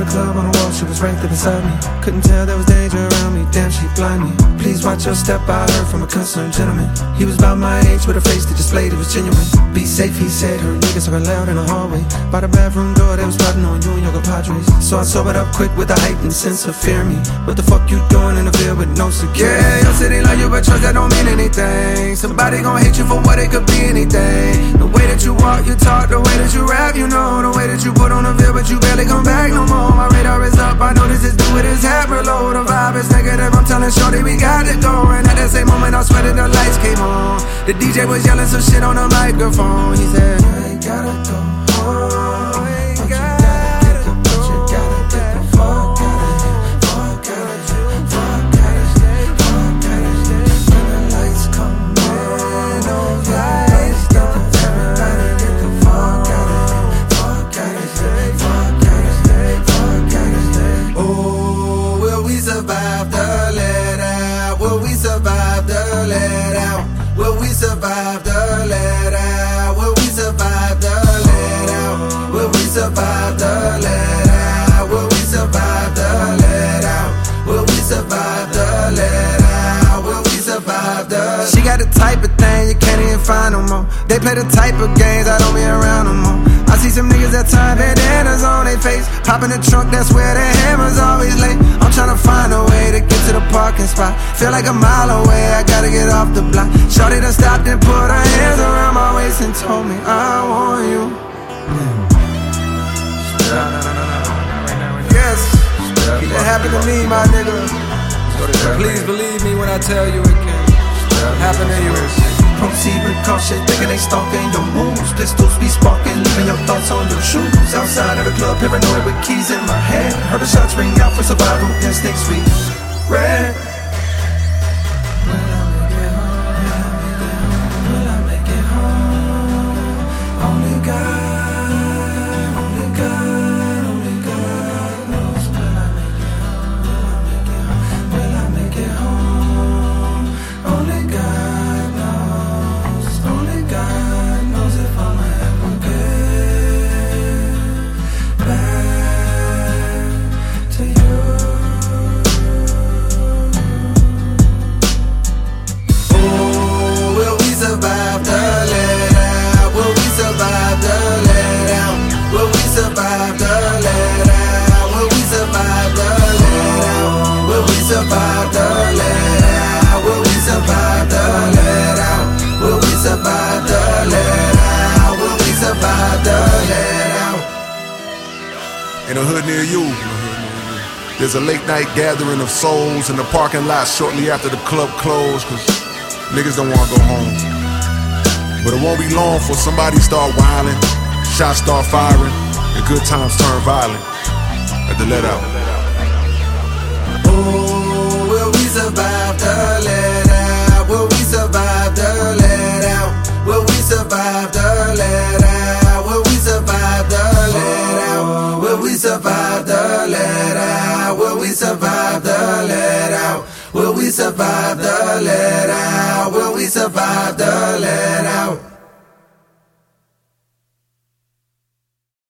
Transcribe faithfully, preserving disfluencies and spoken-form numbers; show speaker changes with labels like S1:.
S1: the club on the wall, she was right there beside me. Couldn't tell there was danger around me, damn she blind me. Please watch your step, I heard from a concerned gentleman. He was about my age with a face that displayed it was genuine. Be safe, he said, her niggas talking loud in the hallway. By the bathroom door, they was plotting on you and your compadres. So I sobered up quick with a heightened sense of fear me. What the fuck you doing in the field with no security? Yeah, your city love you, but trust that don't mean anything. Somebody gon' hate you for what it could be anything. The way that you walk, you talk, the way that you rap, you know. The way that you put on the veil, but you barely come back no more. My radar is up, I know this is due with his hat below. The vibe is negative, I'm telling shorty we got it going. At that same moment I swear that the lights came on. The D J was yelling some shit on the microphone. He said, you ain't gotta go home.
S2: Survive the let out? Will we survive the let out? Will we survive the let out? Will we survive the let out? Will we survive the let out? Will we survive the let out? Will we survive the let out? Will we survive the?
S1: She got the type of thing you can't even find no more. They play the type of games I don't be around no more. I see some niggas that time bandanas on their face. Pop in the trunk, that's where the hammer's always late. I'm tryna find a way to get to the parking spot. Feel like a mile away, I gotta get off the block. Shorty done stopped and put her hands around my waist and told me I want you. Yes, it happened to me, my nigga. Please believe me when I tell you it can happen to you. Proceed with caution, thinking they stalking your moves. Pistols be sparking, leaving your thoughts on your shoes. Outside of the club, paranoid with keys in my hand. Heard the shots ring out for survival, instincts we ran. Will I make it home? Will I make it home? Only God, only God, only God knows. Will I make it home? Will I make it home? Will I make it home? Only God.
S2: Survive the let out? Will we survive the let out? Will we survive the let out? Will we survive the let out?
S3: In a hood near you, there's a late night gathering of souls in the parking lot shortly after the club closed, cause niggas don't wanna go home. But it won't be long for somebody start wilding, shots start firing, and good times turn violent at the let out.
S2: Oh, will we survive the let out? Will we survive the let out? Will we survive the let out? Will we survive the let out? Will we survive the let out? Will we survive the let out? Will we survive the let out? Will we survive the let out?